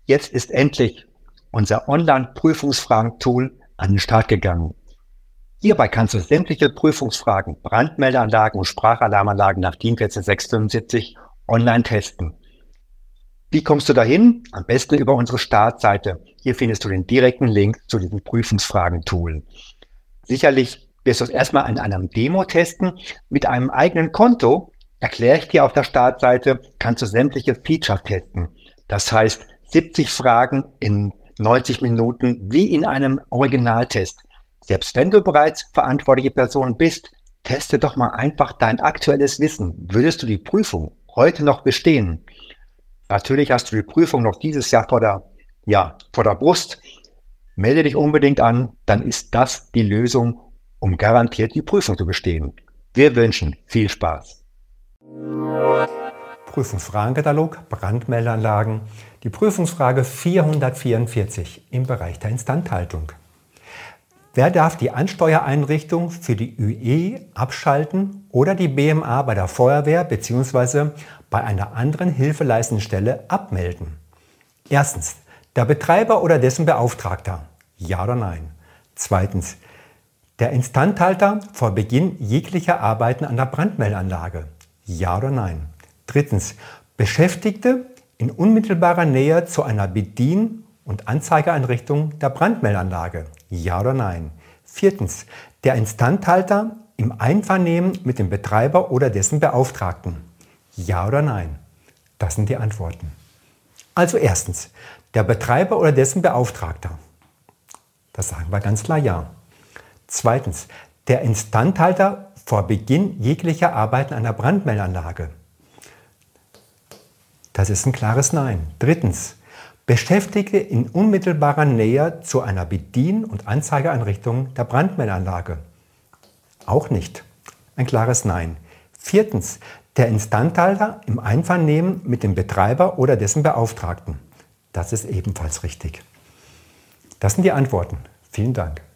Jetzt ist endlich unser Online-Prüfungsfragen-Tool an den Start gegangen. Hierbei kannst du sämtliche Prüfungsfragen, Brandmeldeanlagen und Sprachalarmanlagen nach DIN 14675 online testen. Wie kommst du dahin? Am besten über unsere Startseite. Hier findest du den direkten Link zu diesem Prüfungsfragen-Tool. Sicherlich wirst du es erstmal in einem Demo testen. Mit einem eigenen Konto, erkläre ich dir auf der Startseite, kannst du sämtliche Features testen. Das heißt, 70 Fragen in 90 Minuten wie in einem Originaltest. Selbst wenn du bereits verantwortliche Person bist, teste doch mal einfach dein aktuelles Wissen. Würdest du die Prüfung heute noch bestehen? Natürlich hast du die Prüfung noch dieses Jahr vor der Brust. Melde dich unbedingt an, dann ist das die Lösung, um garantiert die Prüfung zu bestehen. Wir wünschen viel Spaß. Prüfungsfragenkatalog, Brandmeldeanlagen, die Prüfungsfrage 444 im Bereich der Instandhaltung. Wer darf die Ansteuereinrichtung für die ÜE abschalten oder die BMA bei der Feuerwehr bzw. bei einer anderen hilfeleistenden Stelle abmelden? Erstens, der Betreiber oder dessen Beauftragter. Ja oder nein? Zweitens, der Instandhalter vor Beginn jeglicher Arbeiten an der Brandmeldeanlage. Ja oder nein? Drittens, Beschäftigte in unmittelbarer Nähe zu einer Bedien- und Anzeigeeinrichtung der Brandmeldeanlage. Ja oder nein? Viertens, der Instandhalter im Einvernehmen mit dem Betreiber oder dessen Beauftragten. Ja oder nein? Das sind die Antworten. Also erstens, der Betreiber oder dessen Beauftragter. Das sagen wir ganz klar ja. Zweitens, der Instandhalter vor Beginn jeglicher Arbeiten an der Brandmeldeanlage. Das ist ein klares Nein. Drittens, Beschäftigte in unmittelbarer Nähe zu einer Bedien- und Anzeigeeinrichtung der Brandmeldeanlage. Auch nicht. Ein klares Nein. Viertens, der Instandhalter im Einvernehmen mit dem Betreiber oder dessen Beauftragten. Das ist ebenfalls richtig. Das sind die Antworten. Vielen Dank.